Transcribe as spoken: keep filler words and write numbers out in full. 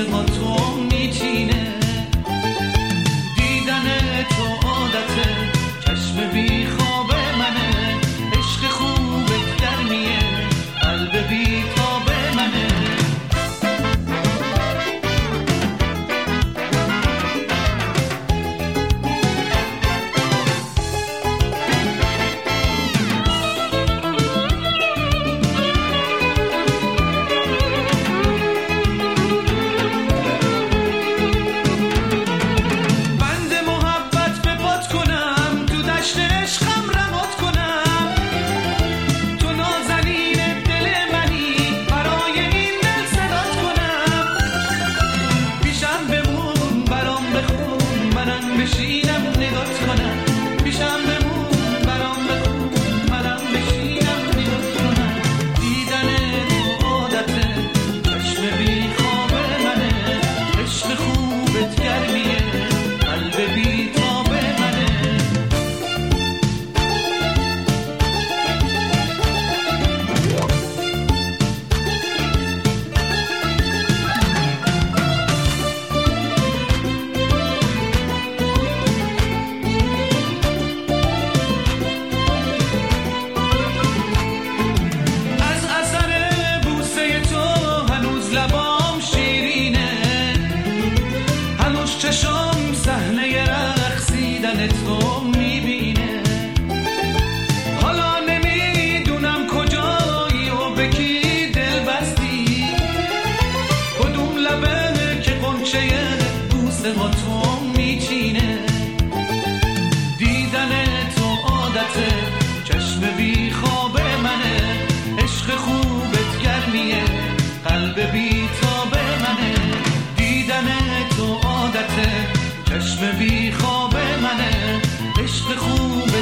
بوسه ها تو میچینه. دیدن تو عادته، چشم بی خواب منه، عشق خوبت گرمیه، قلب بی تاب منه. چشم صحنه رقصیدن تو میبینه. حالا نمیدونم کجایی و به کی دل بستی، کدوم لبه که قنچه بوسه ها تو میچینه. دیدن تو عادته، چشم بی خواب منه، عشق خوبت گرمیه، قلب بی تاب منه. دیدن تو عادته، چشم بی خواب منه، عشق خوبت